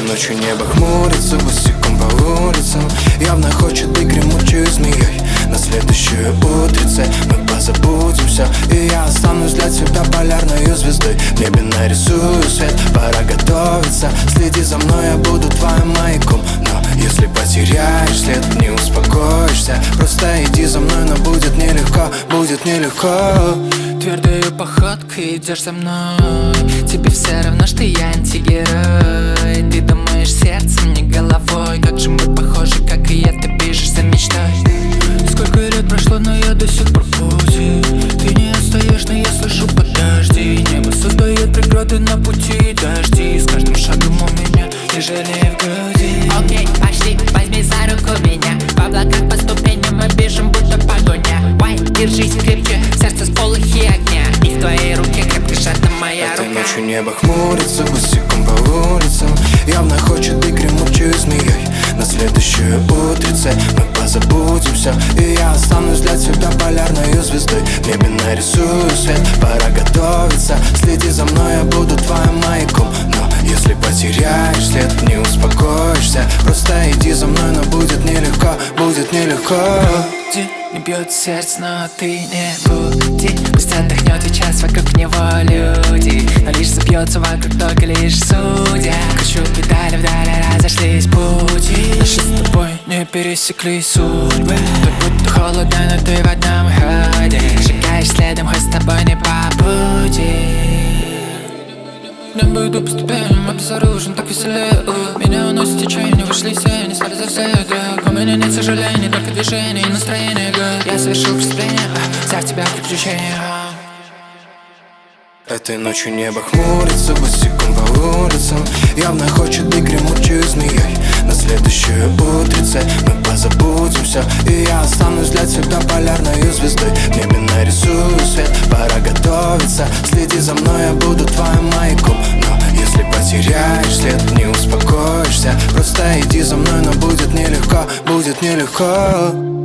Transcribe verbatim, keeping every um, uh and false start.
ночью небо хмурится, босиком по улицам. Явно хочет быть гремучей змеей. На следующую утрице мы позабудемся, и я останусь для тебя полярной звездой. В небе нарисую свет, пора готовиться. Следи за мной, я буду твоим маяком. Но если потеряешь след, не успокоишься. Просто иди за мной, но будет нелегко, будет нелегко. Твердой походкой идешь за мной. Тебе все равно, что я антигерой. Ты думаешь сердцем, не головой. Как же мы похожи, как и я, ты бежишься мечтой. Сколько лет прошло, но я до сих пор в пути. Ты не отстаешь, но я слышу подожди. Небо создает преграды на пути. Дожди, с каждым шагом у меня тяжелее в груди. Окей, okay, пошли, возьми за руку меня. В облаках по ступеням мы бежим, будто погоня. Вай, держись крепче, сердце с полохи огня. И в твоей руке крепко сжата моя Этой рука. ночью небо хмурится, босиком по улицам. Явно хочет быть гремучей змеей. На следующую утрице мы позабудемся, и я останусь для тебя полярной звездой. В небе нарисую свет, пора готовиться. Следи за мной, я буду твоим маяком. Но если потеряешь след, не успокоишься. Просто иди за мной, но будет нелегко, будет нелегко. Не бьет сердце, но ты не буди. Пусть отдохнет и час, вокруг него люди. Но лишь забьется вокруг только лишь судья. Кручу педали вдали, разошлись пути. Наши с тобой не пересеклись судьбы. Так будто холодно, но ты в одном ходе. Шагаешь следом, хоть с тобой не по пути. Небо иду по ступеням, обезоружен, так веселее. Меня уносит течение, вышли из тени, стали за все это. У меня нет сожалений, только движений и настроения. Я совершил преступление, взяв тебя в приключения. Этой ночью небо хмурится, босиком по улицам. Явно хочет быть гремучей змеей. На следующую утрице мы позабудемся, и я останусь для тебя полярной звездой. В небе нарисую свет, пора готовиться. Следи за мной, я буду твоим маяком. Но если потеряешь след, не успокоишься. Просто иди за мной, но будет нелегко, будет нелегко.